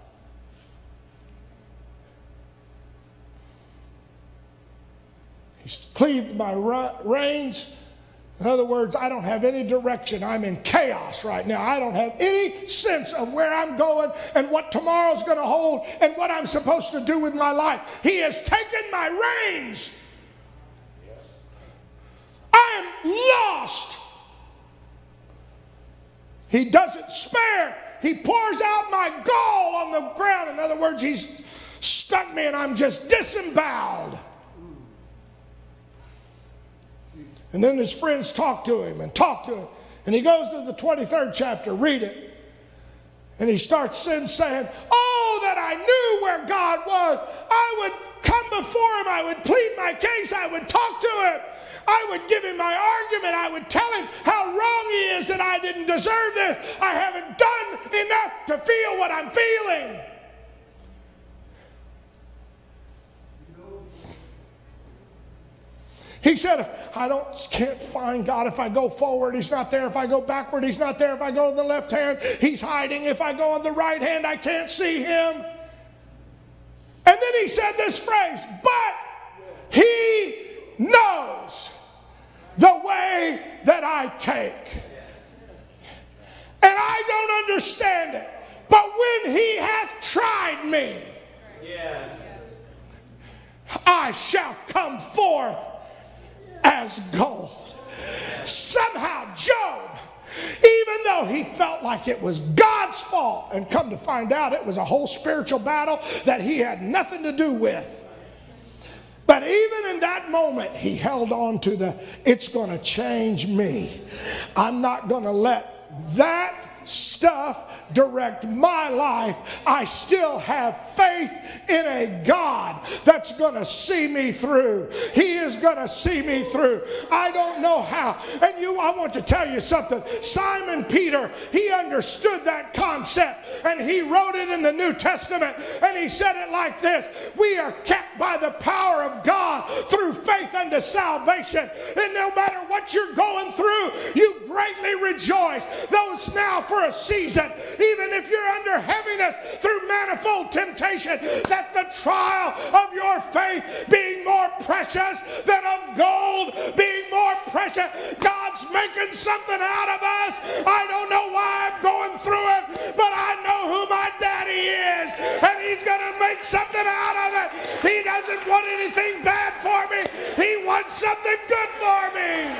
He's cleaved my reins. In other words, I don't have any direction. I'm in chaos right now. I don't have any sense of where I'm going and what tomorrow's going to hold and what I'm supposed to do with my life. He has taken my reins. I am lost. He doesn't spare. He pours out my gall on the ground. In other words, he's stuck me and I'm just disemboweled. And then his friends talk to him and talk to him. And he goes to the twenty-third chapter, read it. And he starts saying, oh, that I knew where God was. I would come before him. I would plead my case. I would talk to him. I would give him my argument. I would tell him how wrong he is, that I didn't deserve this. I haven't done enough to feel what I'm feeling. He said, I don't, can't find God. If I go forward, he's not there. If I go backward, he's not there. If I go to the left hand, he's hiding. If I go on the right hand, I can't see him. And then he said this phrase, but he knows the way that I take. And I don't understand it. But when he hath tried me, yeah, I shall come forth as gold. Somehow Job, even though he felt like it was God's fault, and come to find out it was a whole spiritual battle that he had nothing to do with, but even in that moment he held on to the, it's going to change me. I'm not going to let that stuff direct my life. I still have faith in a God that's going to see me through. He is going to see me through. I don't know how. And you, I want to tell you something. Simon Peter, he understood that concept and he wrote it in the New Testament, and he said it like this: we are kept by the power of God through faith unto salvation. And no matter what you're going through, you greatly rejoice, though it's now for a season. Even if you're under heaviness through manifold temptation, that the trial of your faith being more precious than of gold, being more precious, God's making something out of us. I don't know why I'm going through it, but I know who my daddy is, and he's going to make something out of it. He doesn't want anything bad for me. He wants something good for me.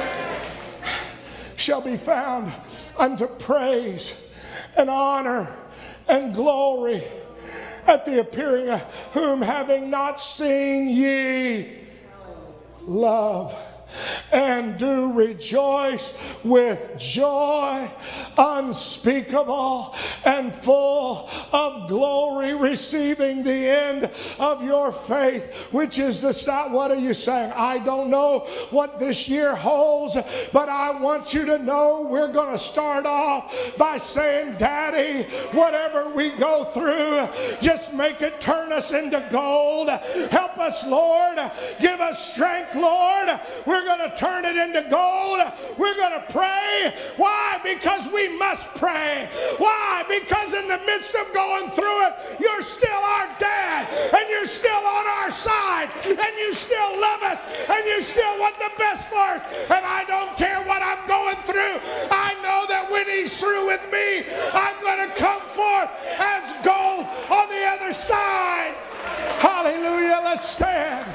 Shall be found unto praise and honor and glory at the appearing of whom, having not seen ye, love, and do rejoice with joy unspeakable and full of glory, receiving the end of your faith, which is the sound. What are you saying? I don't know what this year holds, but I want you to know we're going to start off by saying, Daddy, whatever we go through, just make it turn us into gold. Help us, Lord. Give us strength, Lord. We're going to turn it into gold. We're going to pray. Why? Because we must pray. Why? Because in the midst of going through it, you're still our dad, and you're still on our side, and you still love us, and you still want the best for us. And I don't care what I'm going through. I know that when he's through with me, I'm going to come forth as gold on the other side. Hallelujah. Let's stand.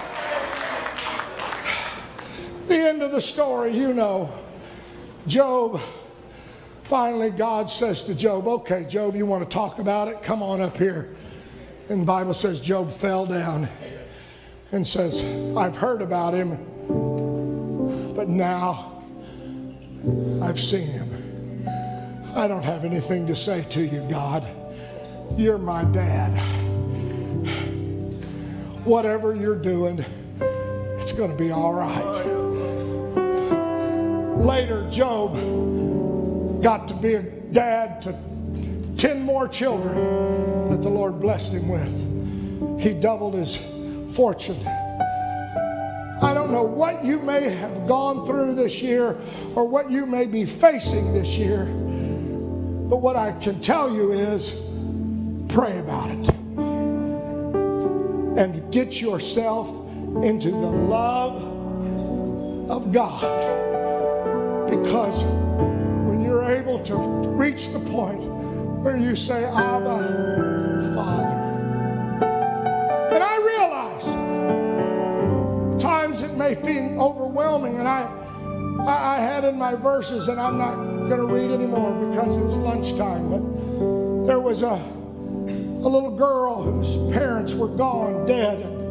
The end of the story, you know. Job, finally God says to Job, okay, Job, you want to talk about it? Come on up here. And the Bible says Job fell down and says, I've heard about him, but now I've seen him. I don't have anything to say to you, God. You're my dad. Whatever you're doing, it's going to be all right. Later, Job got to be a dad to ten more children that the Lord blessed him with. He doubled his fortune. I don't know what you may have gone through this year or what you may be facing this year, but what I can tell you is pray about it and get yourself into the love of God. Because when you're able to reach the point where you say, Abba, Father. And I realize at times it may feel overwhelming, and I, I, I had in my verses, and I'm not going to read anymore because it's lunchtime, but there was a, a little girl whose parents were gone, dead, and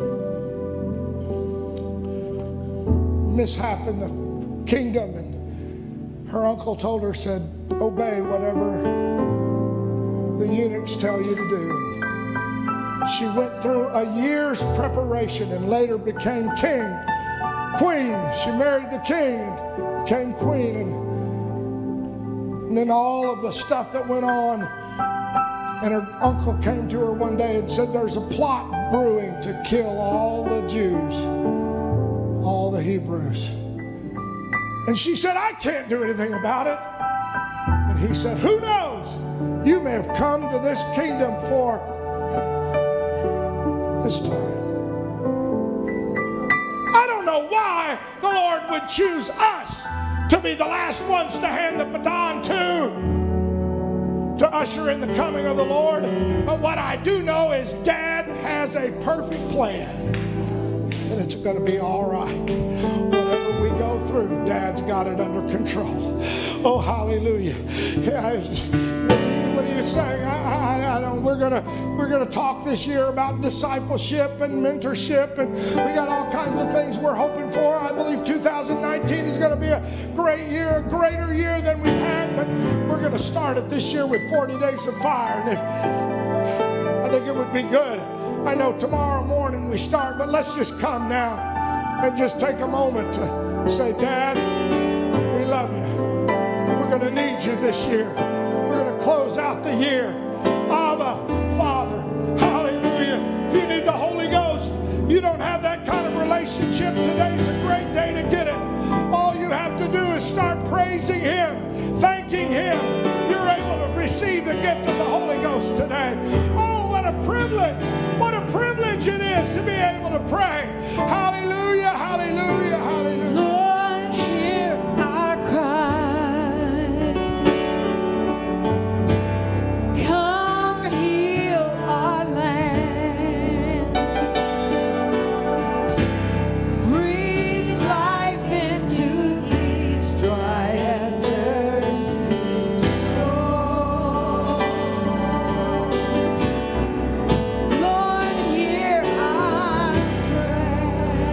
mishap in the kingdom, and her uncle told her, said, obey whatever the eunuchs tell you to do. And she went through a year's preparation and later became king, queen. She married the king and became queen. And, and then all of the stuff that went on, and her uncle came to her one day and said, there's a plot brewing to kill all the Jews, all the Hebrews. And she said, I can't do anything about it. And he said, who knows? You may have come to this kingdom for this time. I don't know why the Lord would choose us to be the last ones to hand the baton to, to usher in the coming of the Lord. But what I do know is Dad has a perfect plan. And it's going to be all right. Whatever we go through, Dad's got it under control. Oh, hallelujah. Yeah, what are you saying? I, I, I don't, we're gonna we're gonna talk this year about discipleship and mentorship, and we got all kinds of things we're hoping for. I believe two thousand nineteen is going to be a great year, a greater year than we've had, but we're going to start it this year with forty days of fire. And if, I think it would be good. I know tomorrow morning we start, but let's just come now and just take a moment to say, Dad, we love you. We're going to need you this year. We're going to close out the year. Abba, Father, hallelujah. If you need the Holy Ghost, you don't have that kind of relationship, today's a great day to get it. All you have to do is start praising Him, thanking Him. You're able to receive the gift of the Holy Ghost today. Oh, what a privilege. What a privilege it is to be able to pray. Hallelujah, hallelujah, hallelujah. Lord, hear our cry. Come heal our land. Breathe life into these dry and thirsty souls. Lord, hear our prayer.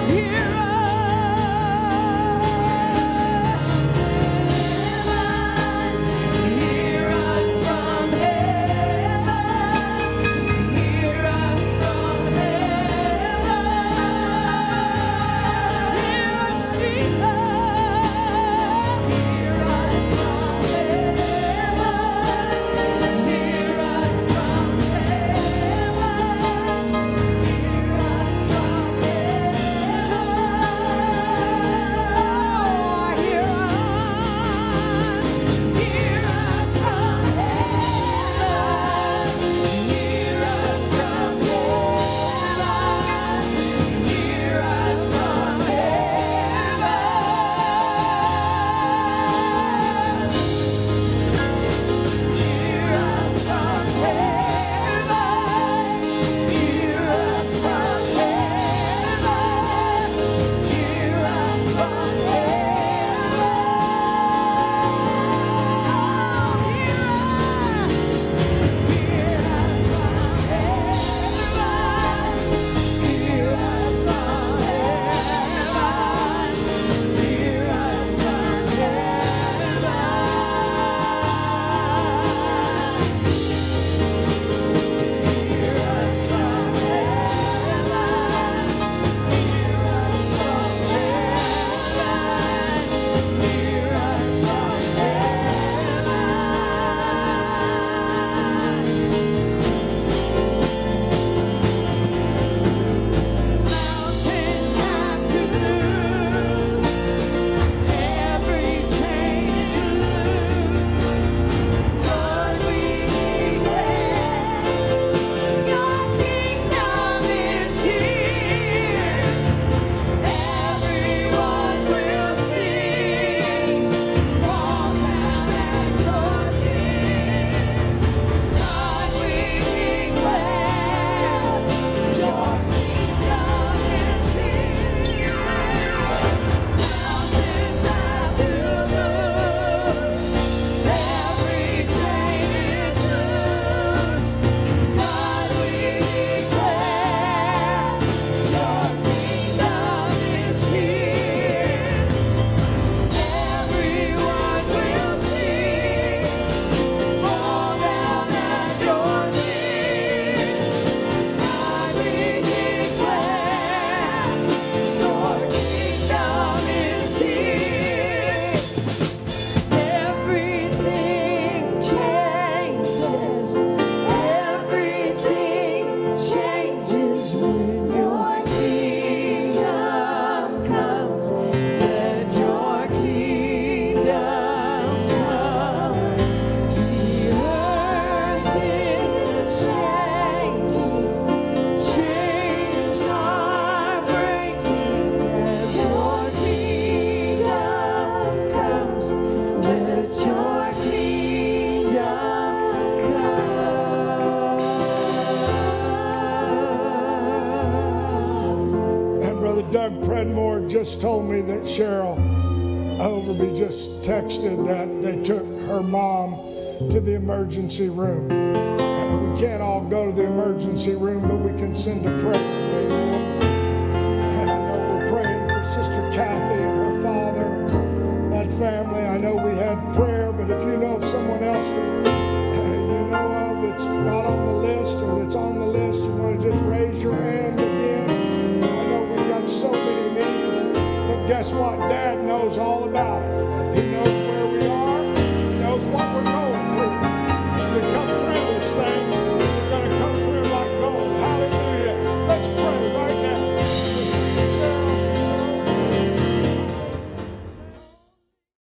Doug Predmore just told me that Cheryl Overby just texted that they took her mom to the emergency room. And we can't all go to the emergency room, but we can send a prayer. Amen. And I know we're praying for Sister Kathy and her father and that family. I know we had prayer, but if you know of someone else that you know of that's not on the list or that's on the list, you want to just raise your hand again. I know we've got so many needs, but guess what? Dad knows all about it. He knows